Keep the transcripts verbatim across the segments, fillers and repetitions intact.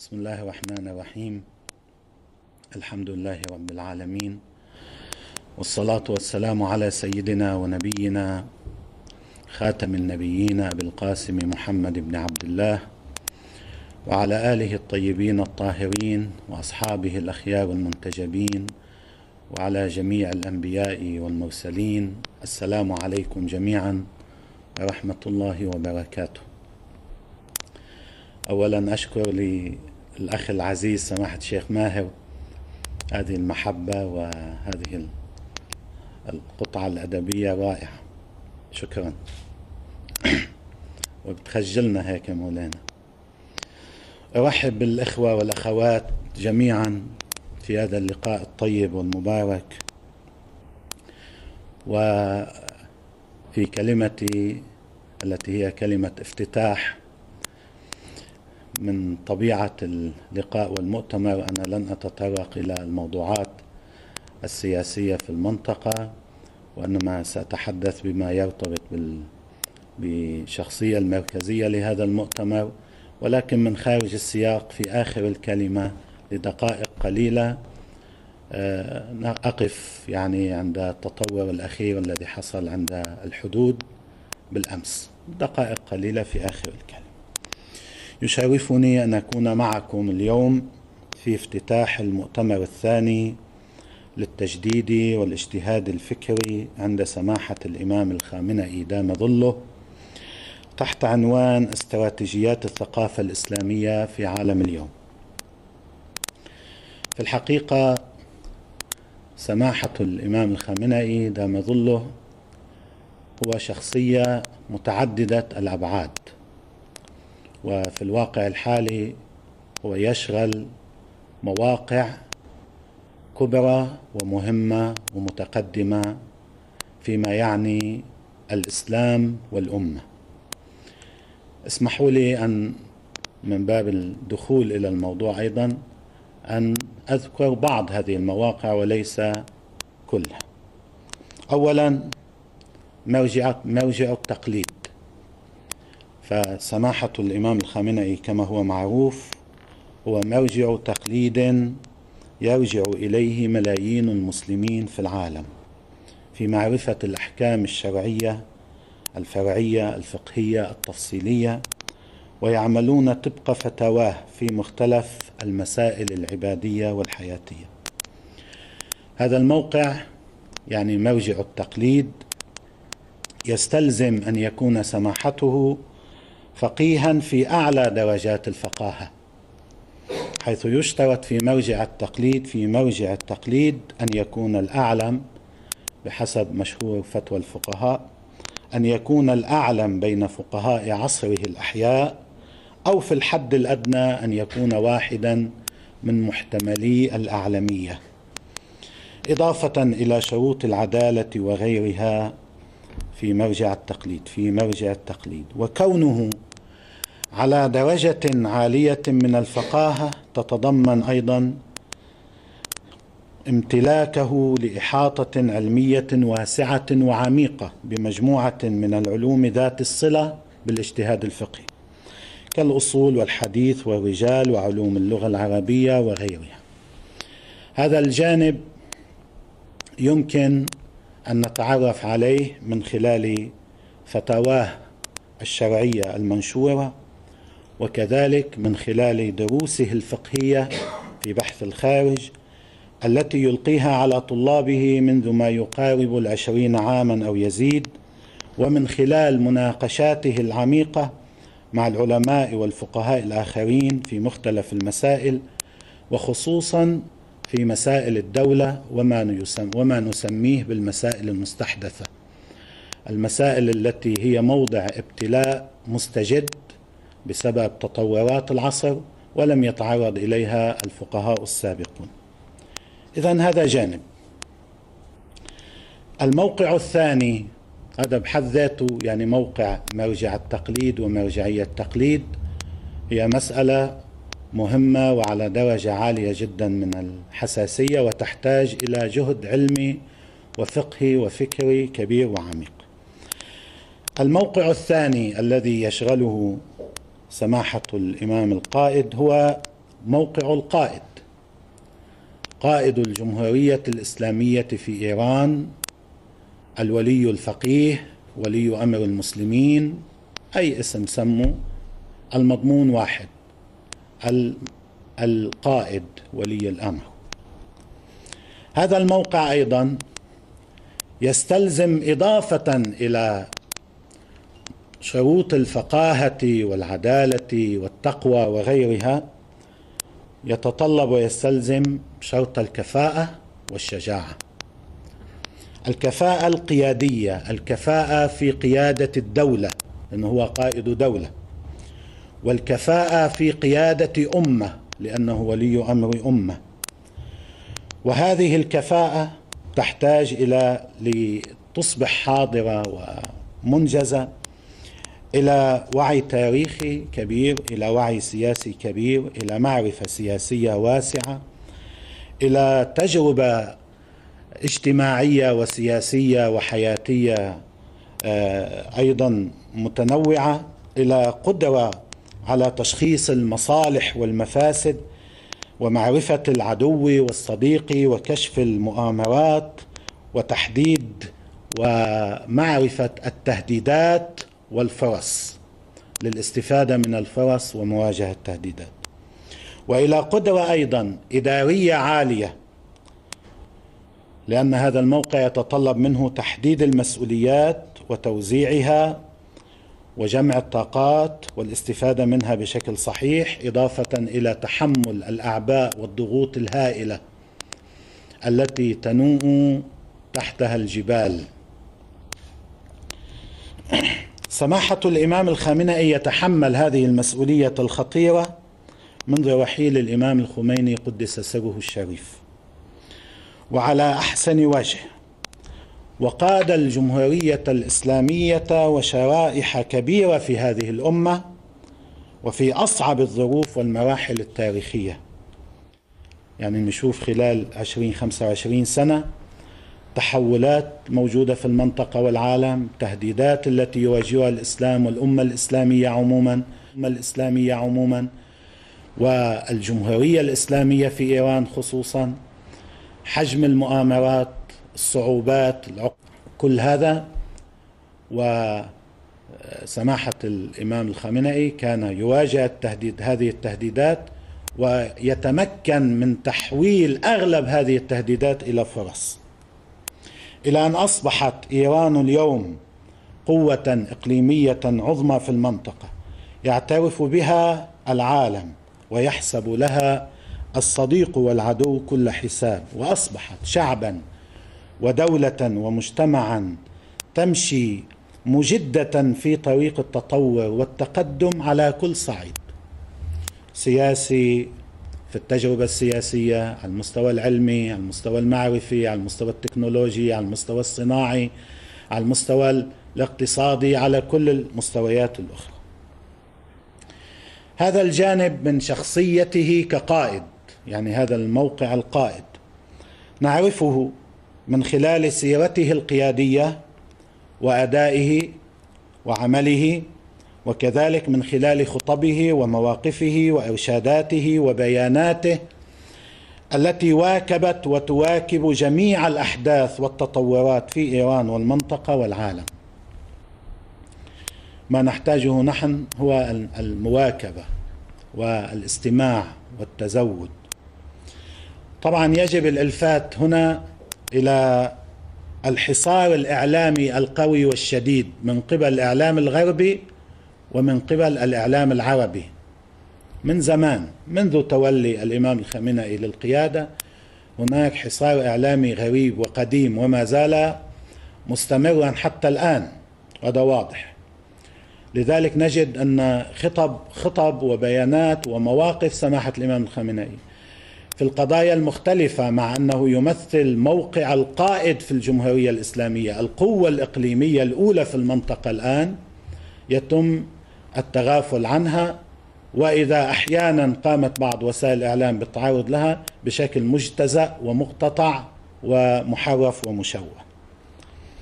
بسم الله الرحمن الرحيم. الحمد لله رب العالمين، والصلاة والسلام على سيدنا ونبينا خاتم النبيين أبي القاسم محمد بن عبد الله وعلى آله الطيبين الطاهرين وأصحابه الأخيار المنتجبين وعلى جميع الأنبياء والمرسلين. السلام عليكم جميعا ورحمة الله وبركاته. أولا أشكر للأخ العزيز سماحة الشيخ ماهر هذه المحبة وهذه القطعة الأدبية رائعة، شكرا. وبتخجلنا هيك مولانا. أرحب بالإخوة والأخوات جميعا في هذا اللقاء الطيب والمبارك، وفي كلمتي التي هي كلمة افتتاح. من طبيعة اللقاء والمؤتمر أنا لن أتطرق إلى الموضوعات السياسية في المنطقة، وإنما سأتحدث بما يرتبط بالشخصية المركزية لهذا المؤتمر، ولكن من خارج السياق في آخر الكلمة لدقائق قليلة أقف يعني عند التطور الأخير الذي حصل عند الحدود بالأمس، دقائق قليلة في آخر الكلمة. يشرفني أن أكون معكم اليوم في افتتاح المؤتمر الثاني للتجديد والاجتهاد الفكري عند سماحة الإمام الخامنئي دام ظله، تحت عنوان استراتيجيات الثقافة الإسلامية في عالم اليوم. في الحقيقة سماحة الإمام الخامنئي دام ظله هو شخصية متعددة الأبعاد، وفي الواقع الحالي هو يشغل مواقع كبرى ومهمة ومتقدمة فيما يعني الإسلام والأمة. اسمحوا لي أن من باب الدخول إلى الموضوع أيضا أن أذكر بعض هذه المواقع وليس كلها. أولا مرجع, مرجع التقليد. فسماحة الإمام الخامنئي كما هو معروف هو مرجع تقليد يرجع إليه ملايين المسلمين في العالم في معرفة الأحكام الشرعية الفرعية الفقهية التفصيلية، ويعملون طبق فتاواه في مختلف المسائل العبادية والحياتية. هذا الموقع يعني مرجع التقليد يستلزم أن يكون سماحته فقيها في أعلى درجات الفقاهة، حيث يشترط في مرجع التقليد في مرجع التقليد أن يكون الأعلم بحسب مشهور فتوى الفقهاء، أن يكون الأعلم بين فقهاء عصره الأحياء، أو في الحد الأدنى أن يكون واحدا من محتملي الأعلمية، إضافة إلى شروط العدالة وغيرها في مرجع التقليد في مرجع التقليد. وكونه على درجة عالية من الفقاهة تتضمن أيضا امتلاكه لإحاطة علمية واسعة وعميقة بمجموعة من العلوم ذات الصلة بالاجتهاد الفقهي كالأصول والحديث والرجال وعلوم اللغة العربية وغيرها. هذا الجانب يمكن أن نتعرف عليه من خلال فتاواه الشرعية المنشورة، وكذلك من خلال دروسه الفقهية في بحث الخارج التي يلقيها على طلابه منذ ما يقارب العشرين عاما أو يزيد، ومن خلال مناقشاته العميقة مع العلماء والفقهاء الآخرين في مختلف المسائل، وخصوصا في مسائل الدولة وما, وما نسميه بالمسائل المستحدثة، المسائل التي هي موضع ابتلاء مستجد بسبب تطورات العصر ولم يتعرض إليها الفقهاء السابقون. إذن هذا جانب. الموقع الثاني هذا بحد ذاته يعني موقع مرجع التقليد ومرجعية التقليد، هي مسألة مهمة وعلى درجة عالية جدا من الحساسية، وتحتاج إلى جهد علمي وفقهي وفكري كبير وعميق. الموقع الثاني الذي يشغله سماحة الإمام القائد هو موقع القائد، قائد الجمهورية الإسلامية في إيران، الولي الفقيه، ولي أمر المسلمين، أي اسم سموا، المضمون واحد، القائد ولي الأمر. هذا الموقع أيضا يستلزم إضافة إلى شروط الفقاهة والعدالة والتقوى وغيرها، يتطلب ويستلزم شرط الكفاءة والشجاعة. الكفاءة القيادية، الكفاءة في قيادة الدولة لأنه هو قائد دولة، والكفاءة في قيادة أمة لأنه ولي أمر أمة. وهذه الكفاءة تحتاج إلى لتصبح حاضرة ومنجزة إلى وعي تاريخي كبير، إلى وعي سياسي كبير، إلى معرفة سياسية واسعة، إلى تجربة اجتماعية وسياسية وحياتية أيضا متنوعة، إلى قدرة على تشخيص المصالح والمفاسد ومعرفة العدو والصديق وكشف المؤامرات وتحديد ومعرفة التهديدات والفرص للاستفادة من الفرص ومواجهة التهديدات، وإلى قدرة أيضا إدارية عالية، لأن هذا الموقع يتطلب منه تحديد المسؤوليات وتوزيعها وجمع الطاقات والاستفادة منها بشكل صحيح، إضافة إلى تحمل الأعباء والضغوط الهائلة التي تنوء تحتها الجبال. سماحة الإمام الخامنئي يتحمل هذه المسؤولية الخطيرة منذ رحيل الإمام الخميني قدس سره الشريف، وعلى أحسن وجه، وقاد الجمهورية الإسلامية وشرائح كبيرة في هذه الأمة وفي أصعب الظروف والمراحل التاريخية. يعني نشوف خلال عشرين خمسة وعشرين سنة تحولات موجودة في المنطقة والعالم، تهديدات التي يواجهها الإسلام والأمة الإسلامية عموما الأمة الإسلامية عموما والجمهورية الإسلامية في إيران خصوصا، حجم المؤامرات، الصعوبات، كل هذا. وسماحة الإمام الخامنئي كان يواجه التهديد هذه التهديدات ويتمكن من تحويل أغلب هذه التهديدات إلى فرص، إلى أن أصبحت إيران اليوم قوة إقليمية عظمى في المنطقة يعترف بها العالم ويحسب لها الصديق والعدو كل حساب، وأصبحت شعبا ودولة ومجتمعا تمشي مجدة في طريق التطور والتقدم على كل صعيد سياسي، في التجربة السياسية، على المستوى العلمي، على المستوى المعرفي، على المستوى التكنولوجي، على المستوى الصناعي، على المستوى الاقتصادي، على كل المستويات الأخرى. هذا الجانب من شخصيته كقائد، يعني هذا الموقع القائد نعرفه من خلال سيرته القيادية وأدائه وعمله، وكذلك من خلال خطبه ومواقفه وإرشاداته وبياناته التي واكبت وتواكب جميع الأحداث والتطورات في إيران والمنطقة والعالم. ما نحتاجه نحن هو المواكبة والاستماع والتزود. طبعا يجب الإلفات هنا إلى الحصار الإعلامي القوي والشديد من قبل الإعلام الغربي ومن قبل الإعلام العربي من زمان، منذ تولي الإمام الخامنئي للقيادة هناك حصار إعلامي غريب وقديم وما زال مستمرا حتى الآن، هذا واضح. لذلك نجد أن خطب خطب وبيانات ومواقف سماحة الإمام الخامنئي في القضايا المختلفة، مع أنه يمثل موقع القائد في الجمهورية الإسلامية، القوة الإقليمية الأولى في المنطقة الآن، يتم التغافل عنها، وإذا أحيانا قامت بعض وسائل الإعلام بالتعرض لها بشكل مجتزأ ومقتطع ومحرف ومشوه.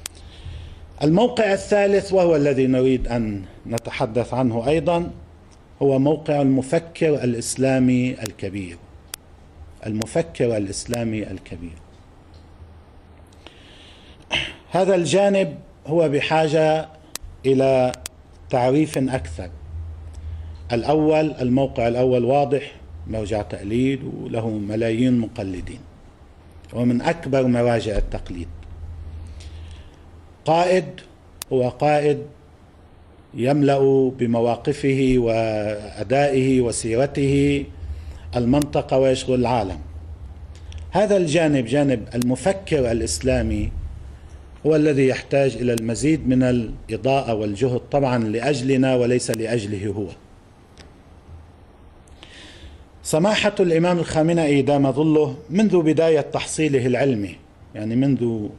الموقع الثالث وهو الذي نريد أن نتحدث عنه أيضا هو موقع المفكر الإسلامي الكبير. المفكر الإسلامي الكبير هذا الجانب هو بحاجة إلى تعريف أكثر. الأول، الموقع الأول واضح، مرجع تقليد وله ملايين مقلدين ومن أكبر مراجع التقليد. قائد هو قائد يملأ بمواقفه وأدائه وسيرته المنطقة ويشغل العالم. هذا الجانب، جانب المفكر الإسلامي، هو الذي يحتاج إلى المزيد من الإضاءة والجهد، طبعا لأجلنا وليس لأجله هو. سماحة الإمام الخامنئي دام ظله منذ بداية تحصيله العلمي، يعني منذ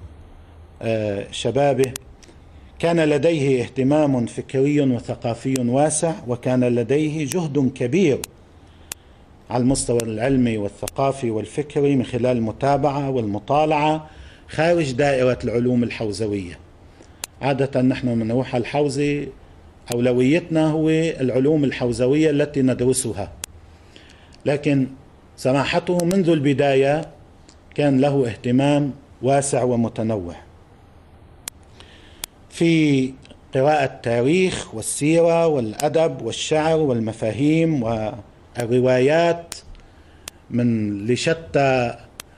شبابه، كان لديه اهتمام فكري وثقافي واسع، وكان لديه جهد كبير على المستوى العلمي والثقافي والفكري من خلال المتابعة والمطالعة خارج دائرة العلوم الحوزوية. عادة نحن من نروح الحوزة أولويتنا هو العلوم الحوزوية التي ندرسها، لكن سماحته منذ البداية كان له اهتمام واسع ومتنوع في قراءة التاريخ والسيرة والأدب والشعر والمفاهيم والروايات من لشتى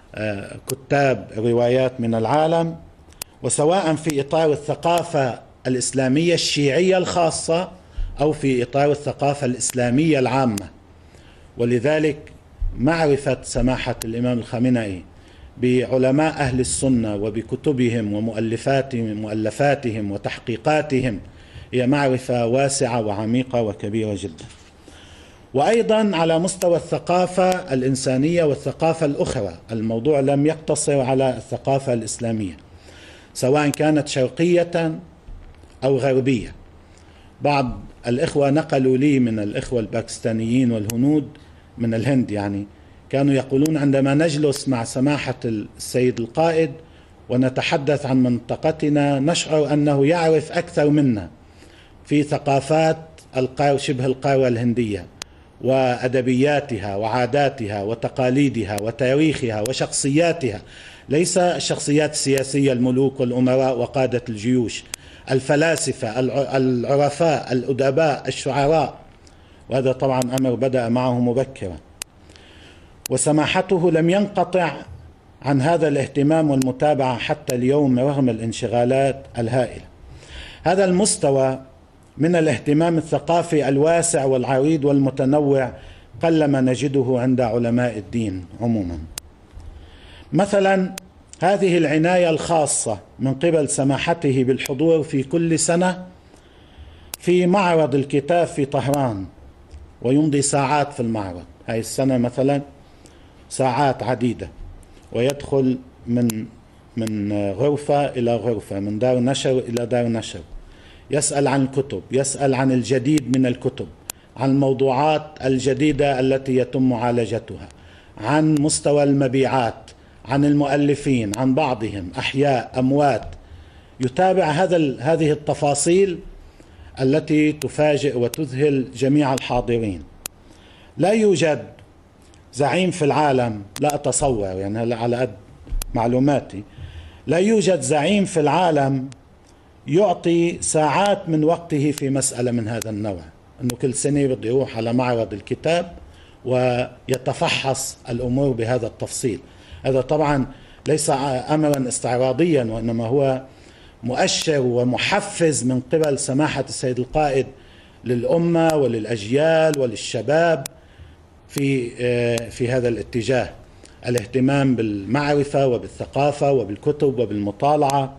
كتاب روايات من العالم، وسواء في إطار الثقافة الإسلامية الشيعية الخاصة أو في إطار الثقافة الإسلامية العامة. ولذلك معرفة سماحة الإمام الخامنئي بعلماء أهل السنة وبكتبهم ومؤلفاتهم مؤلفاتهم وتحقيقاتهم هي معرفة واسعة وعميقة وكبيرة جدا. وأيضا على مستوى الثقافة الإنسانية والثقافة الأخرى، الموضوع لم يقتصر على الثقافة الإسلامية سواء كانت شرقية أو غربية. بعض الإخوة نقلوا لي من الإخوة الباكستانيين والهنود من الهند، يعني كانوا يقولون عندما نجلس مع سماحة السيد القائد ونتحدث عن منطقتنا نشعر أنه يعرف أكثر منا في ثقافات القارة شبه القارة الهندية وأدبياتها وعاداتها وتقاليدها وتاريخها وشخصياتها، ليس الشخصيات السياسية الملوك والأمراء وقادة الجيوش، الفلاسفة، العرفاء، الأدباء، الشعراء، وهذا طبعا أمر بدأ معه مبكرا. وسماحته لم ينقطع عن هذا الاهتمام والمتابعة حتى اليوم رغم الانشغالات الهائلة. هذا المستوى من الاهتمام الثقافي الواسع والعريض والمتنوع قلما نجده عند علماء الدين عموما. مثلا هذه العناية الخاصة من قبل سماحته بالحضور في كل سنة في معرض الكتاب في طهران ويمضي ساعات في المعرض. هاي السنة مثلا ساعات عديدة، ويدخل من من غرفة إلى غرفة، من دار نشر إلى دار نشر، يسأل عن الكتب، يسأل عن الجديد من الكتب، عن الموضوعات الجديدة التي يتم معالجتها، عن مستوى المبيعات، عن المؤلفين، عن بعضهم أحياء أموات. يتابع هذا هذه التفاصيل التي تفاجئ وتذهل جميع الحاضرين. لا يوجد زعيم في العالم، لا أتصور يعني هلا على قد معلوماتي، لا يوجد زعيم في العالم يعطي ساعات من وقته في مسألة من هذا النوع، أنه كل سنة بده يروح على معرض الكتاب ويتفحص الأمور بهذا التفصيل. هذا طبعا ليس أمرا استعراضيا، وإنما هو مؤشر ومحفز من قبل سماحة السيد القائد للأمة وللأجيال وللشباب في في هذا الاتجاه، الاهتمام بالمعرفة وبالثقافة وبالكتب وبالمطالعة.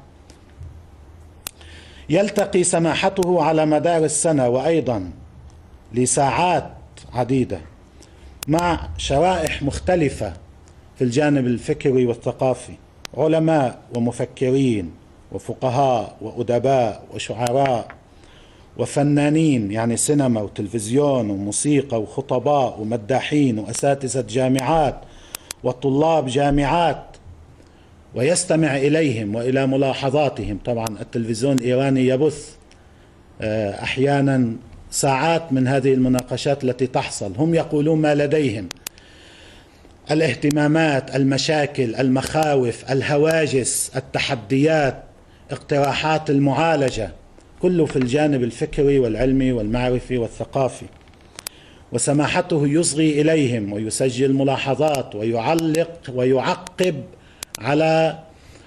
يلتقي سماحته على مدار السنة وأيضا لساعات عديدة مع شرائح مختلفة في الجانب الفكري والثقافي، علماء ومفكرين وفقهاء وأدباء وشعراء وفنانين، يعني سينما وتلفزيون وموسيقى وخطباء ومداحين وأساتذة جامعات وطلاب جامعات، ويستمع إليهم وإلى ملاحظاتهم. طبعا التلفزيون الإيراني يبث أحيانا ساعات من هذه المناقشات التي تحصل. هم يقولون ما لديهم، الاهتمامات، المشاكل، المخاوف، الهواجس، التحديات، اقتراحات المعالجة، كله في الجانب الفكري والعلمي والمعرفي والثقافي. وسماحته يصغي إليهم ويسجل ملاحظات ويعلق ويعقب على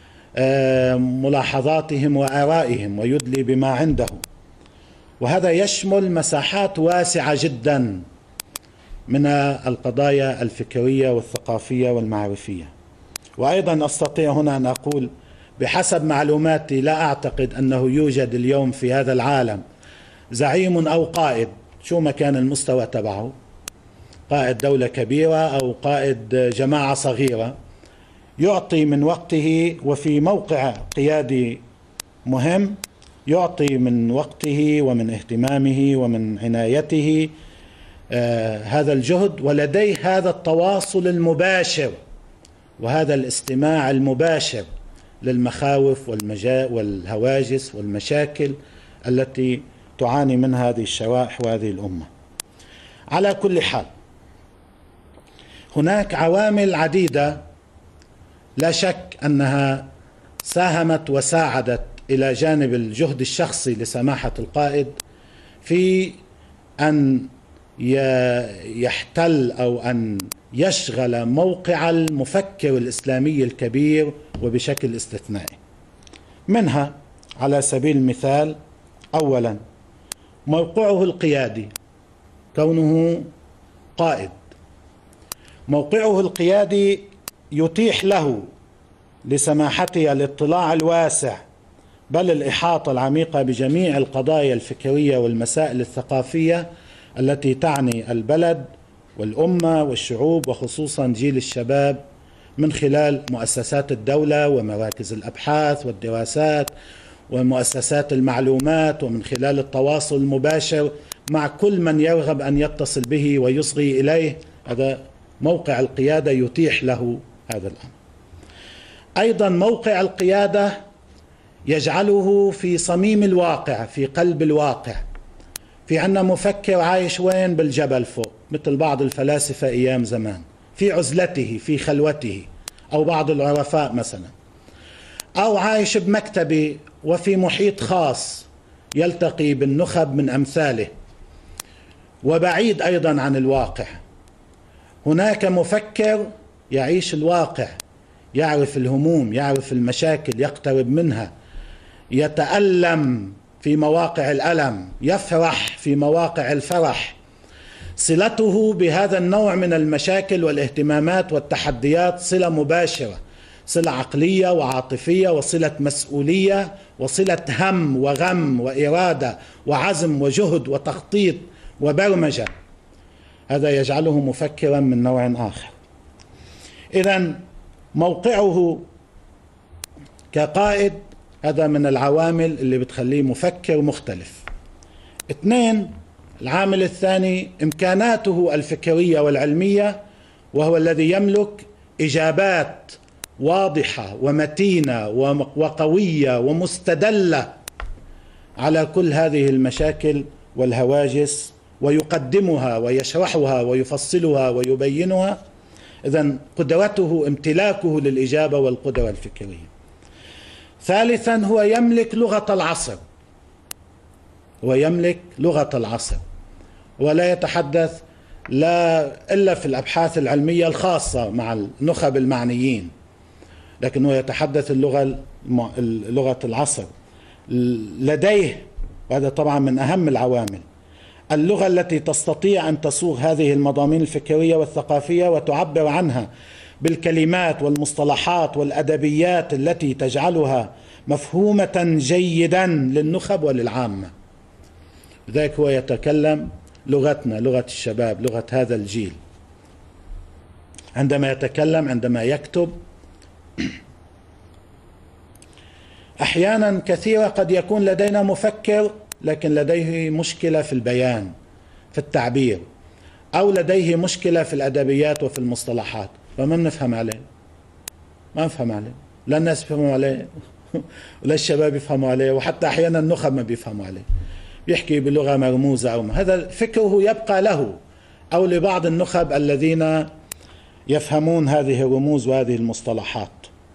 ملاحظاتهم وآرائهم ويدلي بما عنده، وهذا يشمل مساحات واسعة جدا من القضايا الفكرية والثقافية والمعرفية. وأيضا أستطيع هنا أن أقول بحسب معلوماتي لا أعتقد أنه يوجد اليوم في هذا العالم زعيم أو قائد شو ما كان المستوى تبعه، قائد دولة كبيرة أو قائد جماعة صغيرة، يعطي من وقته وفي موقع قيادي مهم يعطي من وقته ومن اهتمامه ومن عنايته آه هذا الجهد، ولديه هذا التواصل المباشر وهذا الاستماع المباشر للمخاوف والمجا والهواجس والمشاكل التي تعاني منها هذه الشرائح وهذه الأمة. على كل حال هناك عوامل عديدة لا شك أنها ساهمت وساعدت إلى جانب الجهد الشخصي لسماحة القائد في أن يحتل أو أن يشغل موقع المفكر الإسلامي الكبير وبشكل استثنائي. منها على سبيل المثال أولا موقعه القيادي، كونه قائد. موقعه القيادي يتيح له لسماحته الاطلاع الواسع بل الإحاطة العميقة بجميع القضايا الفكرية والمسائل الثقافية التي تعني البلد والأمة والشعوب وخصوصا جيل الشباب من خلال مؤسسات الدولة ومراكز الأبحاث والدراسات ومؤسسات المعلومات، ومن خلال التواصل المباشر مع كل من يرغب أن يتصل به ويصغي إليه. هذا موقع القيادة يتيح له هذا الأمر. أيضا موقع القيادة يجعله في صميم الواقع، في قلب الواقع. في عنا مفكر عايش وين؟ بالجبل فوق، مثل بعض الفلاسفة أيام زمان، في عزلته في خلوته، أو بعض العرفاء مثلا، أو عايش بمكتبه وفي محيط خاص يلتقي بالنخب من أمثاله وبعيد أيضا عن الواقع. هناك مفكر يعيش الواقع، يعرف الهموم، يعرف المشاكل، يقترب منها، يتألم في مواقع الألم، يفرح في مواقع الفرح. صلته بهذا النوع من المشاكل والاهتمامات والتحديات صلة مباشرة، صلة عقلية وعاطفية، وصلة مسؤولية، وصلة هم وغم وإرادة وعزم وجهد وتخطيط وبرمجة. هذا يجعله مفكرا من نوع آخر. إذن موقعه كقائد هذا من العوامل اللي بتخليه مفكر مختلف. اثنين، العامل الثاني إمكاناته الفكرية والعلمية، وهو الذي يملك إجابات واضحة ومتينة وقوية ومستدلة على كل هذه المشاكل والهواجس، ويقدمها ويشرحها ويفصلها ويبينها. إذن قدرته امتلاكه للإجابة والقدرة الفكرية. ثالثا، هو يملك لغة العصر، هو يملك لغة العصر ولا يتحدث لا إلا في الأبحاث العلمية الخاصة مع النخب المعنيين، لكن هو يتحدث اللغة لغة العصر. لديه، وهذا طبعا من أهم العوامل، اللغة التي تستطيع أن تصوغ هذه المضامين الفكرية والثقافية وتعبر عنها بالكلمات والمصطلحات والأدبيات التي تجعلها مفهومة جيدا للنخب وللعامة. لذلك هو يتكلم لغتنا، لغة الشباب، لغة هذا الجيل. عندما يتكلم، عندما يكتب، أحيانا كثيرة قد يكون لدينا مفكر لكن لديه مشكلة في البيان، في التعبير، أو لديه مشكلة في الأدبيات وفي المصطلحات، فما نفهم عليه، ما نفهم عليه، لا الناس يفهموا عليه ولا الشباب يفهموا عليه، وحتى أحيانا النخب ما بيفهموا عليه. بيحكي بلغة مرموزة أو هذا فكره يبقى له أو لبعض النخب الذين يفهمون هذه الرموز وهذه المصطلحات.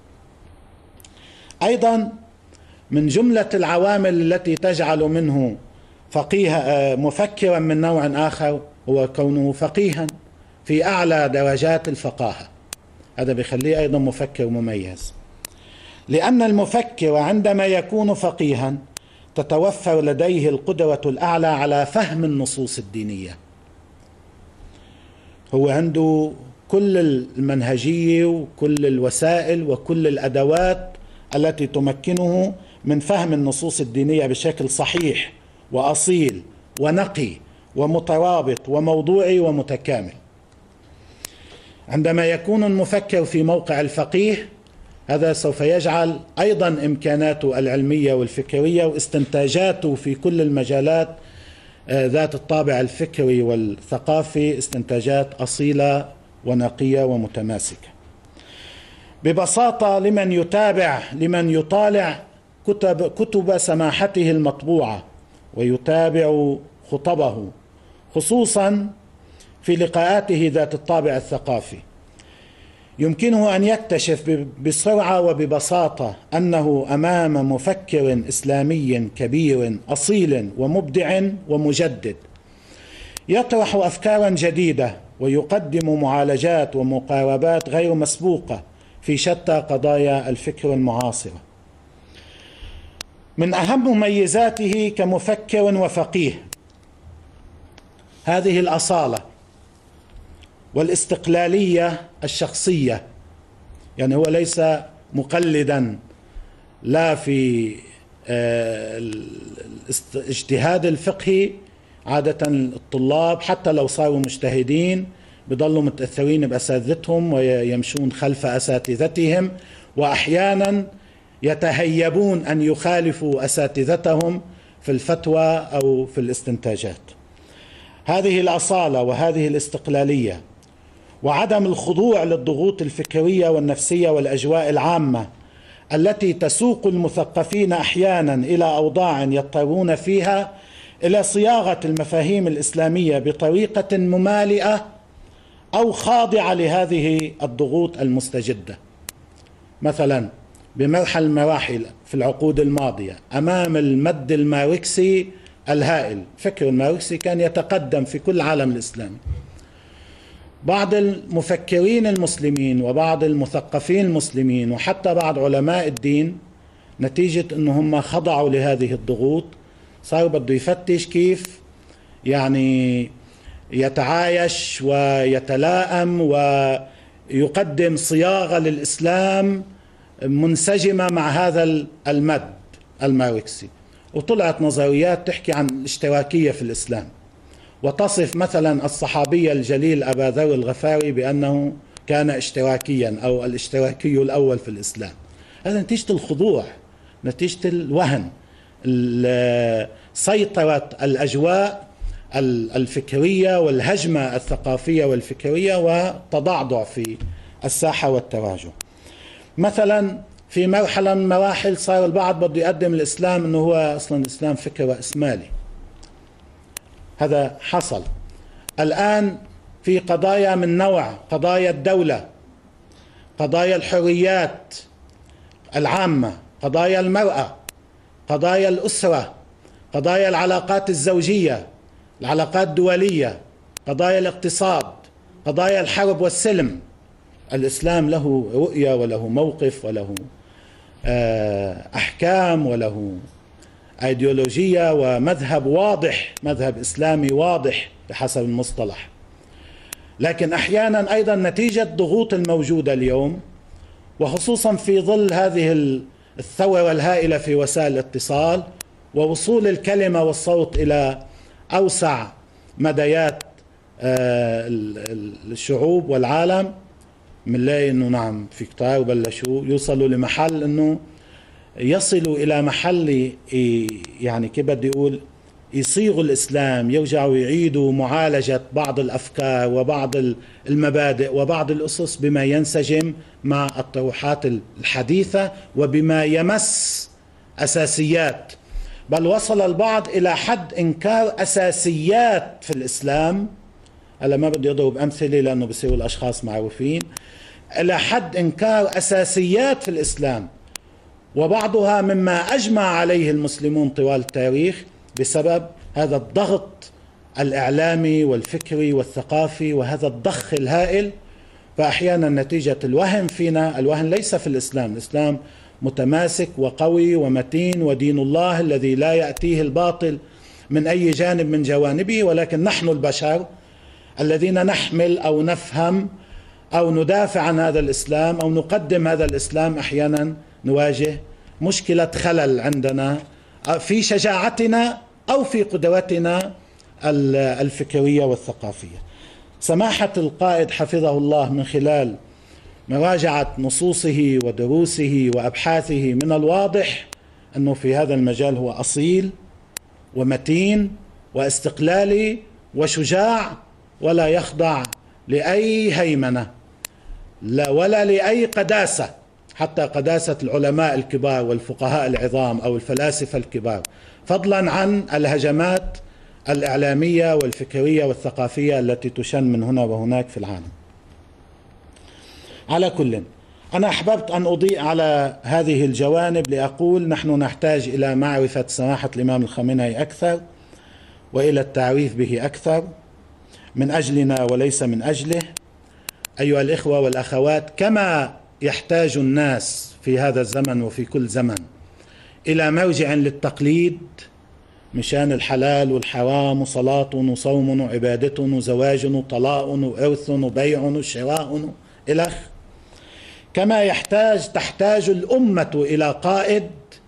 أيضا من جملة العوامل التي تجعل منه فقيه مفكرا من نوع آخر هو كونه فقيها في أعلى درجات الفقاهة، هذا بيخليه أيضا مفكر مميز، لأن المفكر عندما يكون فقيها تتوفر لديه القدرة الأعلى على فهم النصوص الدينية، هو عنده كل المنهجية وكل الوسائل وكل الأدوات التي تمكنه من فهم النصوص الدينية بشكل صحيح وأصيل ونقي ومترابط وموضوعي ومتكامل. عندما يكون المفكر في موقع الفقيه هذا سوف يجعل أيضا إمكاناته العلمية والفكرية واستنتاجاته في كل المجالات ذات الطابع الفكري والثقافي استنتاجات أصيلة ونقية ومتماسكة. ببساطة لمن يتابع لمن يطالع كتب, كتب سماحته المطبوعة ويتابع خطبه خصوصا في لقاءاته ذات الطابع الثقافي، يمكنه أن يكتشف بسرعة وببساطة أنه أمام مفكر إسلامي كبير أصيل ومبدع ومجدد يطرح أفكارا جديدة ويقدم معالجات ومقاربات غير مسبوقة في شتى قضايا الفكر المعاصرة. من أهم مميزاته كمفكر وفقيه هذه الأصالة والاستقلالية الشخصية، يعني هو ليس مقلدا لا في الاجتهاد الفقهي. عادة الطلاب حتى لو صاروا مجتهدين بيضلوا متأثرين بأساتذتهم ويمشون خلف أساتذتهم، وأحيانا يتهيبون أن يخالفوا أساتذتهم في الفتوى أو في الاستنتاجات. هذه الأصالة وهذه الاستقلالية وعدم الخضوع للضغوط الفكرية والنفسية والأجواء العامة التي تسوق المثقفين أحيانا إلى أوضاع يضطرون فيها إلى صياغة المفاهيم الإسلامية بطريقة ممالئة أو خاضعة لهذه الضغوط المستجدة. مثلا بمرحلة المراحل في العقود الماضية أمام المد الماركسي الهائل، فكر الماركسي كان يتقدم في كل العالم الإسلامي، بعض المفكرين المسلمين وبعض المثقفين المسلمين وحتى بعض علماء الدين نتيجة أنهم خضعوا لهذه الضغوط صار بده يفتش كيف يعني يتعايش ويتلائم ويقدم صياغة للإسلام منسجمة مع هذا المد الماركسي. وطلعت نظريات تحكي عن الاشتراكية في الإسلام وتصف مثلا الصحابي الجليل أبا ذر الغفاري بأنه كان اشتراكيا أو الاشتراكي الأول في الإسلام. هذا نتيجة الخضوع، نتيجة الوهن، سيطرة الأجواء الفكرية والهجمة الثقافية والفكرية وتضعضع في الساحة والتراجع. مثلا في مرحلة من مراحل صار البعض بده يقدم الإسلام أنه هو أصلا الإسلام فكر رأسمالي، هذا حصل. الآن في قضايا من نوع قضايا الدولة، قضايا الحريات العامة، قضايا المرأة، قضايا الأسرة، قضايا العلاقات الزوجية، العلاقات الدولية، قضايا الاقتصاد، قضايا الحرب والسلم. الإسلام له رؤية وله موقف وله أحكام وله أيديولوجية ومذهب واضح، مذهب إسلامي واضح بحسب المصطلح. لكن أحيانا أيضا نتيجة ضغوط الموجودة اليوم وخصوصا في ظل هذه الثورة الهائلة في وسائل الاتصال ووصول الكلمة والصوت إلى أوسع مديات الشعوب والعالم، بنلاقي انه نعم في كتار وبلشوا يوصلوا لمحل انه يصلوا الى محل يعني كيف بدي اقول يصيغوا الاسلام، يرجعوا يعيدوا معالجه بعض الافكار وبعض المبادئ وبعض الاسس بما ينسجم مع الطروحات الحديثه وبما يمس اساسيات بل وصل البعض إلى حد إنكار أساسيات في الإسلام. هلا ما بدي أضرب أمثلة لأنه بصيروا الأشخاص معروفين. إلى حد إنكار أساسيات في الإسلام، وبعضها مما أجمع عليه المسلمون طوال التاريخ بسبب هذا الضغط الإعلامي والفكري والثقافي وهذا الضخ الهائل. فأحيانا نتيجة الوهن فينا، الوهن ليس في الإسلام، الإسلام متماسك وقوي ومتين، ودين الله الذي لا يأتيه الباطل من أي جانب من جوانبه، ولكن نحن البشر الذين نحمل أو نفهم أو ندافع عن هذا الإسلام أو نقدم هذا الإسلام أحيانا نواجه مشكلة خلل عندنا في شجاعتنا أو في قدرتنا الفكرية والثقافية. سماحة القائد حفظه الله من خلال مراجعة نصوصه ودروسه وأبحاثه من الواضح أنه في هذا المجال هو أصيل ومتين واستقلالي وشجاع، ولا يخضع لأي هيمنة لا ولا لأي قداسة، حتى قداسة العلماء الكبار والفقهاء العظام أو الفلاسفة الكبار، فضلا عن الهجمات الإعلامية والفكرية والثقافية التي تشن من هنا وهناك في العالم. على كل، أنا أحببت أن أضيء على هذه الجوانب لأقول نحن نحتاج إلى معرفة سماحة الإمام الخامنئي أكثر، وإلى التعريف به أكثر من أجلنا وليس من أجله. أيها الإخوة والأخوات، كما يحتاج الناس في هذا الزمن وفي كل زمن إلى مرجع للتقليد مشان الحلال والحرام وصلاة وصوم وعبادة وزواج وطلاق وإرث وبيع وشراء إلى آخره، كما يحتاج تحتاج الأمة إلى قائد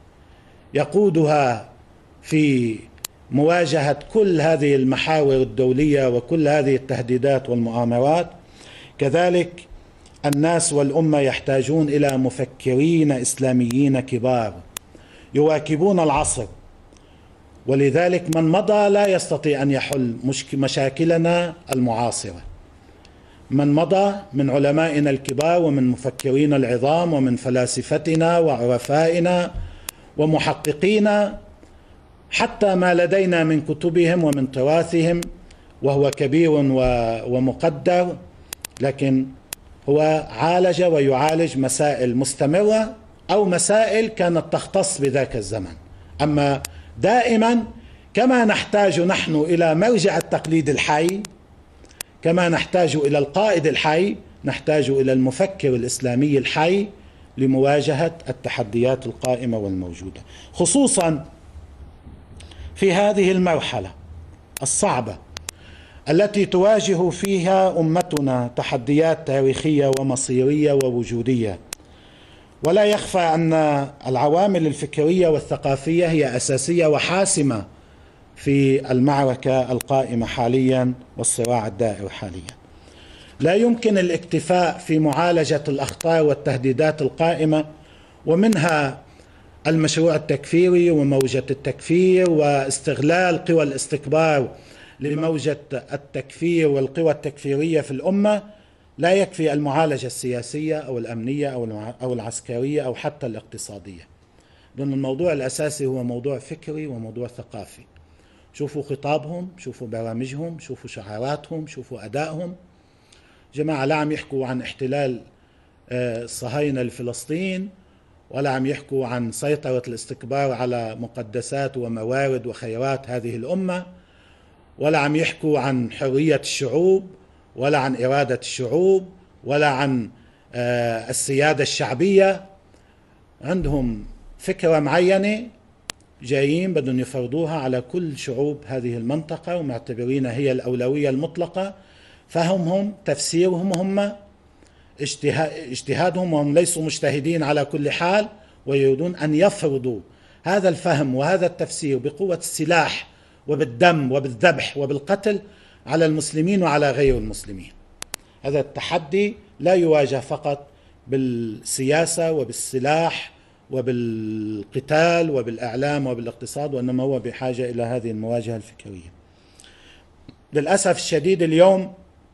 يقودها في مواجهة كل هذه المحاور الدولية وكل هذه التهديدات والمؤامرات، كذلك الناس والأمة يحتاجون إلى مفكرين إسلاميين كبار يواكبون العصر. ولذلك من مضى لا يستطيع أن يحل مشاكلنا المعاصرة. من مضى من علمائنا الكبار ومن مفكرين العظام ومن فلاسفتنا وعرفائنا ومحققينا، حتى ما لدينا من كتبهم ومن تراثهم وهو كبير ومقدر، لكن هو عالج ويعالج مسائل مستمرة أو مسائل كانت تختص بذاك الزمن. أما دائما كما نحتاج نحن إلى مرجع التقليد الحي، كما نحتاج إلى القائد الحي، نحتاج إلى المفكر الإسلامي الحي لمواجهة التحديات القائمة والموجودة، خصوصا في هذه المرحلة الصعبة التي تواجه فيها أمتنا تحديات تاريخية ومصيرية ووجودية. ولا يخفى أن العوامل الفكرية والثقافية هي أساسية وحاسمة في المعركة القائمة حاليا والصراع الدائر حاليا. لا يمكن الاكتفاء في معالجة الأخطار والتهديدات القائمة، ومنها المشروع التكفيري وموجة التكفير واستغلال قوى الاستكبار لموجة التكفير والقوى التكفيرية في الأمة. لا يكفي المعالجة السياسية أو الأمنية أو العسكرية أو حتى الاقتصادية، لأن الموضوع الأساسي هو موضوع فكري وموضوع ثقافي. شوفوا خطابهم، شوفوا برامجهم، شوفوا شعاراتهم، شوفوا أدائهم. جماعة لا عم يحكوا عن احتلال الصهاينة لفلسطين، ولا عم يحكوا عن سيطرة الاستكبار على مقدسات وموارد وخيرات هذه الأمة، ولا عم يحكوا عن حرية الشعوب، ولا عن إرادة الشعوب، ولا عن السيادة الشعبية. عندهم فكرة معينة جايين بدهم يفرضوها على كل شعوب هذه المنطقة ومعتبرينها هي الأولوية المطلقة. فهمهم تفسيرهم هم اجتهادهم، وهم ليسوا مجتهدين على كل حال، ويريدون أن يفرضوا هذا الفهم وهذا التفسير بقوة السلاح وبالدم وبالذبح وبالقتل على المسلمين وعلى غير المسلمين. هذا التحدي لا يواجه فقط بالسياسة وبالسلاح وبالقتال وبالإعلام وبالاقتصاد، وإنما هو بحاجة إلى هذه المواجهة الفكرية. للأسف الشديد اليوم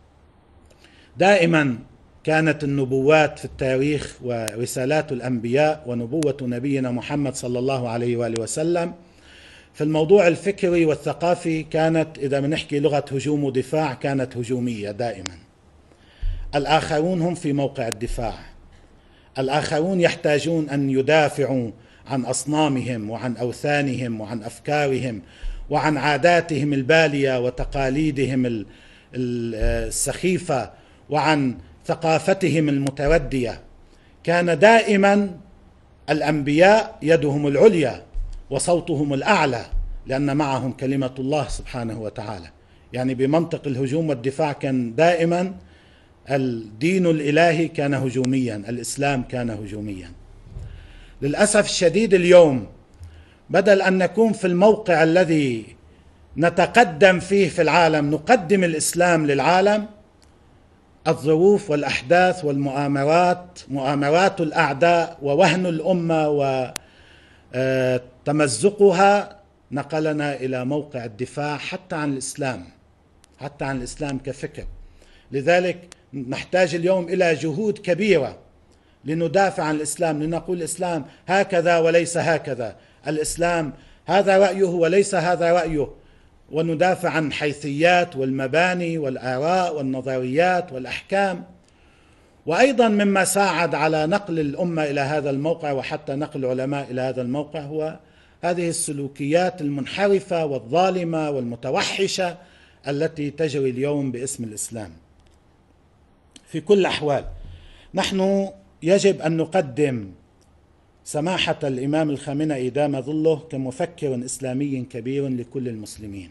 دائما كانت النبوات في التاريخ ورسالات الأنبياء ونبوة نبينا محمد صلى الله عليه وآله وسلم في الموضوع الفكري والثقافي كانت، إذا بنحكي لغة هجوم ودفاع، كانت هجومية دائما. الآخرون هم في موقع الدفاع، الآخرون يحتاجون أن يدافعوا عن أصنامهم وعن أوثانهم وعن أفكارهم وعن عاداتهم البالية وتقاليدهم السخيفة وعن ثقافتهم المتردية. كان دائما الأنبياء يدهم العليا وصوتهم الأعلى، لأن معهم كلمة الله سبحانه وتعالى. يعني بمنطق الهجوم والدفاع كان دائما الدين الإلهي كان هجوميا، الإسلام كان هجوميا. للأسف الشديد اليوم بدل أن نكون في الموقع الذي نتقدم فيه في العالم، نقدم الإسلام للعالم، الظروف والأحداث والمؤامرات، مؤامرات الأعداء ووهن الأمة وتمزقها نقلنا إلى موقع الدفاع حتى عن الإسلام، حتى عن الإسلام كفكر. لذلك نحتاج اليوم إلى جهود كبيرة لندافع عن الإسلام، لنقول الإسلام هكذا وليس هكذا، الإسلام هذا رأيه وليس هذا رأيه، وندافع عن حيثيات والمباني والآراء والنظريات والأحكام. وأيضا مما ساعد على نقل الأمة إلى هذا الموقع وحتى نقل العلماء إلى هذا الموقع هو هذه السلوكيات المنحرفة والظالمة والمتوحشة التي تجري اليوم باسم الإسلام. في كل الأحوال نحن يجب أن نقدم سماحة الإمام الخامنئي دام ظله كمفكر إسلامي كبير لكل المسلمين،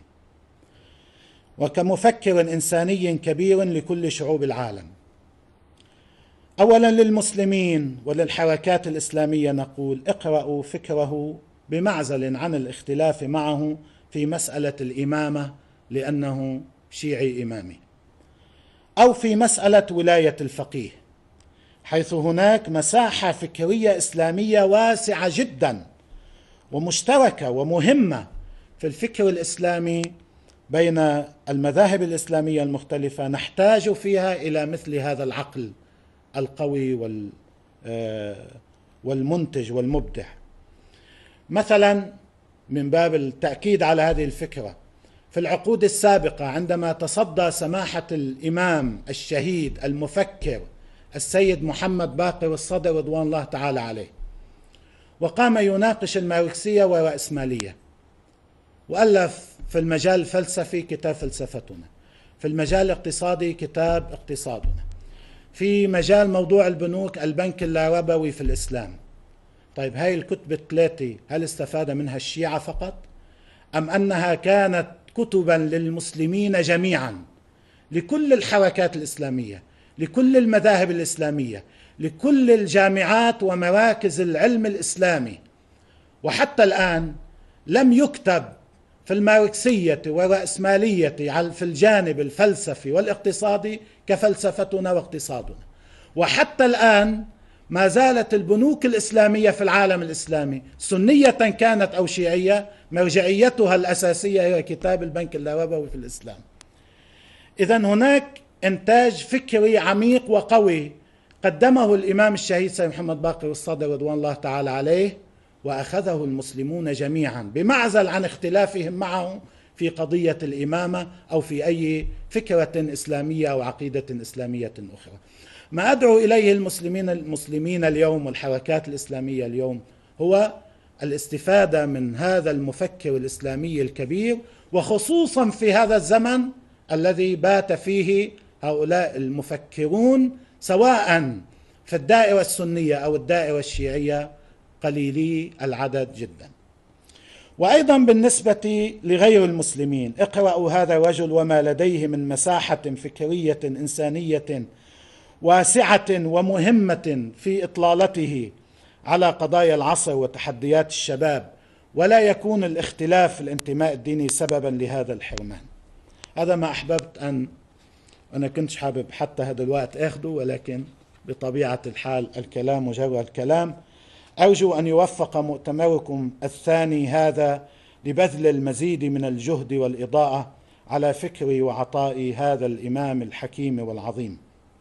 وكمفكر إنساني كبير لكل شعوب العالم. أولا للمسلمين وللحركات الإسلامية نقول: اقرأوا فكره بمعزل عن الاختلاف معه في مسألة الإمامة لأنه شيعي إمامي، أو في مسألة ولاية الفقيه، حيث هناك مساحة فكرية إسلامية واسعة جدا ومشتركة ومهمة في الفكر الإسلامي بين المذاهب الإسلامية المختلفة، نحتاج فيها إلى مثل هذا العقل القوي والمنتج والمبدع. مثلا من باب التأكيد على هذه الفكرة، في العقود السابقة عندما تصدى سماحة الإمام الشهيد المفكر السيد محمد باقر الصدر رضوان الله تعالى عليه، وقام يناقش الماركسية والرأسمالية، وألف في المجال الفلسفي كتاب فلسفتنا، في المجال الاقتصادي كتاب اقتصادنا، في مجال موضوع البنوك البنك اللاربوي في الإسلام. طيب هاي الكتب الثلاثة هل استفاد منها الشيعة فقط؟ أم أنها كانت كتبا للمسلمين جميعا، لكل الحركات الإسلامية، لكل المذاهب الإسلامية، لكل الجامعات ومراكز العلم الإسلامي؟ وحتى الآن لم يكتب في الماركسية والرأسمالية في الجانب الفلسفي والاقتصادي كفلسفتنا واقتصادنا. وحتى الآن ما زالت البنوك الإسلامية في العالم الإسلامي سنية كانت أو شيعية، مرجعيتها الأساسية هي كتاب البنك اللاربوي في الإسلام. إذن هناك إنتاج فكري عميق وقوي قدمه الإمام الشهيد سيد محمد باقر الصدر رضوان الله تعالى عليه، وأخذه المسلمون جميعا بمعزل عن اختلافهم معه في قضية الإمامة أو في أي فكرة إسلامية أو عقيدة إسلامية أخرى. ما أدعو إليه المسلمين المسلمين اليوم والحركات الإسلامية اليوم هو الاستفادة من هذا المفكر الإسلامي الكبير، وخصوصا في هذا الزمن الذي بات فيه هؤلاء المفكرون سواء في الدائرة السنية أو الدائرة الشيعية قليلي العدد جدا. وأيضا بالنسبة لغير المسلمين، اقرأوا هذا الرجل وما لديه من مساحة فكرية إنسانية واسعة ومهمة في إطلالته على قضايا العصر وتحديات الشباب، ولا يكون الاختلاف في الانتماء الديني سببا لهذا الحرمان. هذا ما أحببت أن أنا كنت حابب حتى هذا الوقت أخذه، ولكن بطبيعة الحال الكلام مجرد الكلام. أرجو أن يوفق مؤتمركم الثاني هذا لبذل المزيد من الجهد والإضاءة على فكر وعطاء هذا الإمام الحكيم والعظيم.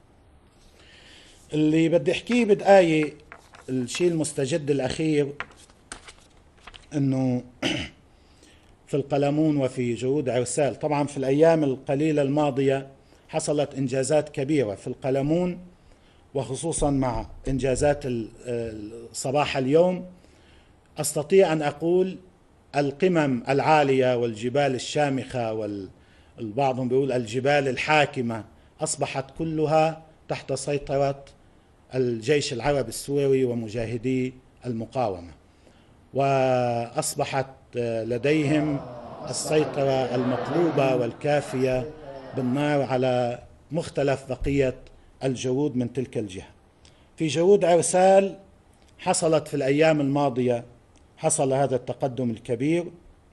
اللي بدي أحكيه بدقايق الشيء المستجد الأخير، أنه في القلمون وفي جرود عرسال. طبعا في الأيام القليلة الماضية حصلت إنجازات كبيرة في القلمون، وخصوصا مع إنجازات صباح اليوم أستطيع أن أقول القمم العالية والجبال الشامخة والبعضهم بيقول الجبال الحاكمة أصبحت كلها تحت سيطرة الجيش العربي السوري ومجاهدي المقاومة، وأصبحت لديهم السيطرة المطلوبة والكافية بالنار على مختلف بقية الجرود من تلك الجهة. في جرود عرسال حصلت في الأيام الماضية حصل هذا التقدم الكبير،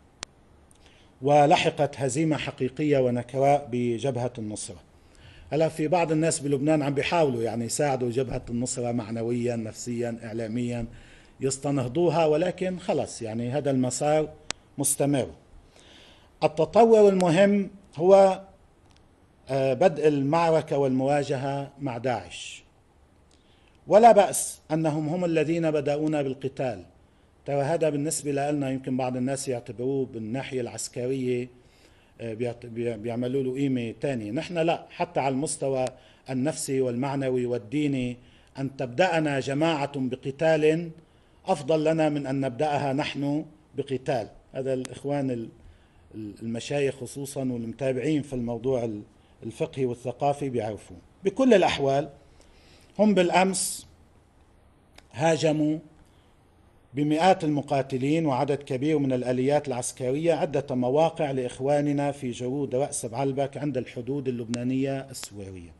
ولحقت هزيمة حقيقية ونكراء بجبهة النصرة. هلا في بعض الناس بلبنان عم بيحاولوا يعني يساعدوا جبهة النصرة معنويا نفسيا إعلاميا يستنهضوها، ولكن خلص يعني هذا المسار مستمر. التطور المهم هو بدء المعركة والمواجهة مع داعش، ولا بأس أنهم هم الذين بدأونا بالقتال. ترى هذا بالنسبة لنا يمكن بعض الناس يعتبروه بالناحية العسكرية بيعملوا له قيمة تانية، نحن لا، حتى على المستوى النفسي والمعنوي والديني أن تبدأنا جماعة بقتال أفضل لنا من أن نبدأها نحن بقتال. هذا الإخوان المشايخ خصوصا والمتابعين في الموضوع الفقهي والثقافي بيعرفون. بكل الأحوال هم بالأمس هاجموا بمئات المقاتلين وعدد كبير من الآليات العسكرية عدة مواقع لإخواننا في جرود رأس بعلبك عند الحدود اللبنانية السورية.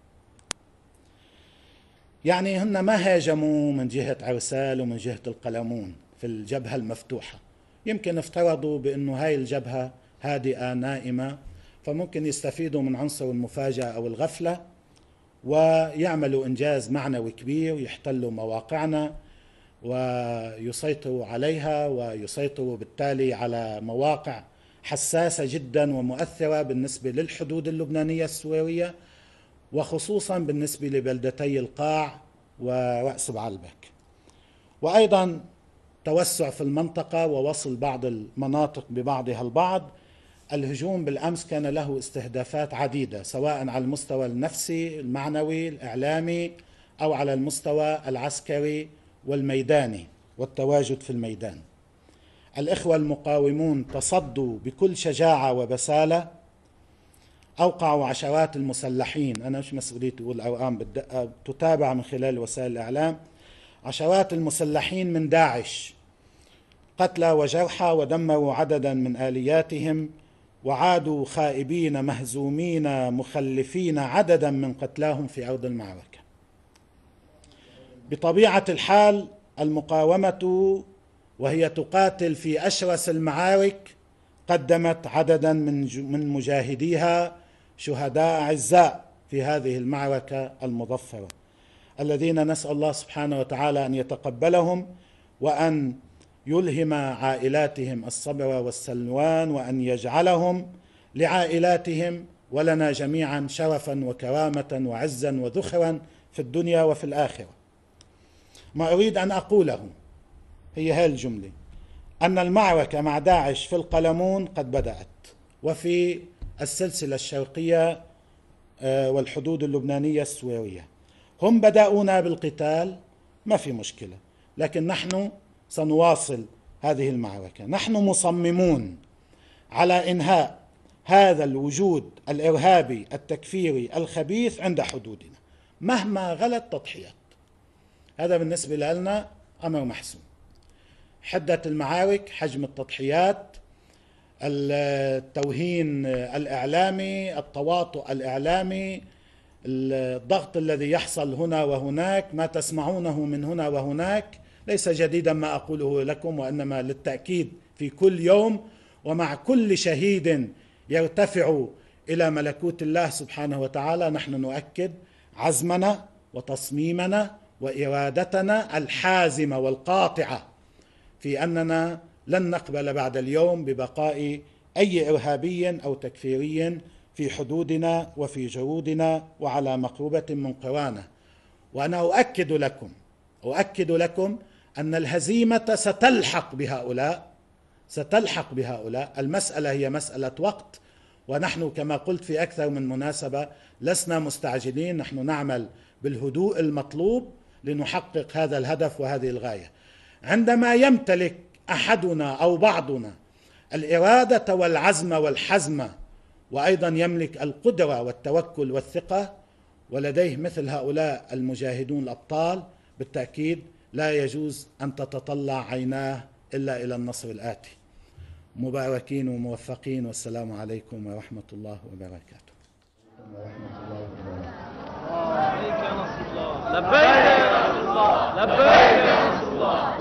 يعني هن ما هاجموا من جهة عرسال ومن جهة القلمون في الجبهة المفتوحة، يمكن افترضوا بأنه هاي الجبهة هادئة نائمة فممكن يستفيدوا من عنصر المفاجأة أو الغفلة ويعملوا إنجاز معنوي كبير، يحتلوا مواقعنا ويسيطروا عليها ويسيطروا بالتالي على مواقع حساسة جدا ومؤثرة بالنسبة للحدود اللبنانية السورية، وخصوصا بالنسبة لبلدتي القاع ورأس بعلبك، وأيضا توسع في المنطقة ووصل بعض المناطق ببعضها البعض. الهجوم بالأمس كان له استهدافات عديدة، سواء على المستوى النفسي المعنوي الإعلامي أو على المستوى العسكري والميداني والتواجد في الميدان. الإخوة المقاومون تصدوا بكل شجاعة وبسالة، أوقعوا عشرات المسلحين، أنا مش مسؤوليتي أقول الأرقام بالدقة، تتابع من خلال وسائل الإعلام، عشرات المسلحين من داعش قتلى وجرحى، ودمروا عددا من آلياتهم، وعادوا خائبين مهزومين مخلفين عددا من قتلاهم في أرض المعركة. بطبيعة الحال المقاومة وهي تقاتل في أشرس المعارك قدمت عددا من من مجاهديها شهداء أعزاء في هذه المعركة المظفرة، الذين نسأل الله سبحانه وتعالى أن يتقبلهم وأن يلهم عائلاتهم الصبر والسلوان، وأن يجعلهم لعائلاتهم ولنا جميعا شرفا وكرامة وعزا وذخرا في الدنيا وفي الآخرة. ما أريد أن أقوله هي هذه الجملة: أن المعركة مع داعش في القلمون قد بدأت، وفي السلسلة الشرقية والحدود اللبنانية السورية هم بدأونا بالقتال، ما في مشكلة، لكن نحن سنواصل هذه المعركة. نحن مصممون على إنهاء هذا الوجود الإرهابي التكفيري الخبيث عند حدودنا مهما غلت تضحيات. هذا بالنسبة لنا أمر محسوم. حدة المعارك، حجم التضحيات، التوهين الإعلامي، التواطؤ الإعلامي، الضغط الذي يحصل هنا وهناك، ما تسمعونه من هنا وهناك ليس جديدا ما أقوله لكم، وإنما للتأكيد في كل يوم ومع كل شهيد يرتفع إلى ملكوت الله سبحانه وتعالى. نحن نؤكد عزمنا وتصميمنا وإرادتنا الحازمة والقاطعة في أننا لن نقبل بعد اليوم ببقاء أي إرهابي أو تكفيري في حدودنا وفي جرودنا وعلى مقربة من قرانا. وأنا أؤكد لكم أؤكد لكم أن الهزيمة ستلحق بهؤلاء ستلحق بهؤلاء. المسألة هي مسألة وقت، ونحن كما قلت في أكثر من مناسبة لسنا مستعجلين، نحن نعمل بالهدوء المطلوب لنحقق هذا الهدف وهذه الغاية. عندما يمتلك أحدنا أو بعضنا الإرادة والعزم والحزم، وأيضا يملك القدرة والتوكل والثقة، ولديه مثل هؤلاء المجاهدون الأبطال، بالتأكيد لا يجوز أن تتطلع عيناه إلا إلى النصر الآتي. مباركين وموفقين، والسلام عليكم ورحمة الله وبركاته. ورحمة الله وبركاته. لبيك يا نصر الله، لبيك يا نصر الله، لبيك يا نصر الله.